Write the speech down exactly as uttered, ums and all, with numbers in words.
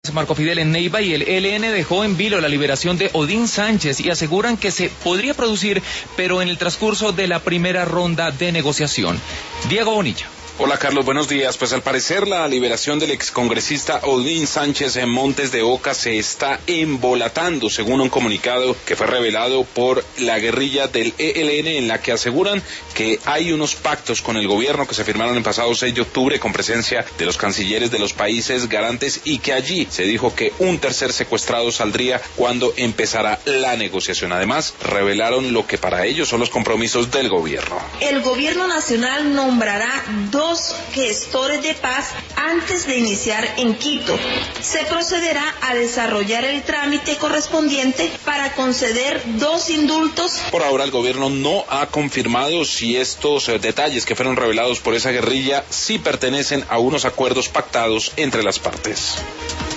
Marco Fidel en Neiva, y el E L N dejó en vilo la liberación de Odín Sánchez y aseguran que se podría producir, pero en el transcurso de la primera ronda de negociación. Diego Bonilla. Hola Carlos, buenos días. Pues al parecer la liberación del excongresista Odín Sánchez en Montes de Oca se está embolatando, según un comunicado que fue revelado por la guerrilla del E L N, en la que aseguran que hay unos pactos con el gobierno que se firmaron el pasado seis de octubre con presencia de los cancilleres de los países garantes, y que allí se dijo que un tercer secuestrado saldría cuando empezara la negociación. Además, revelaron lo que para ellos son los compromisos del gobierno. El gobierno nacional nombrará dos dos gestores de paz antes de iniciar en Quito. Se procederá a desarrollar el trámite correspondiente para conceder dos indultos. Por ahora el gobierno no ha confirmado si estos eh, detalles que fueron revelados por esa guerrilla sí pertenecen a unos acuerdos pactados entre las partes.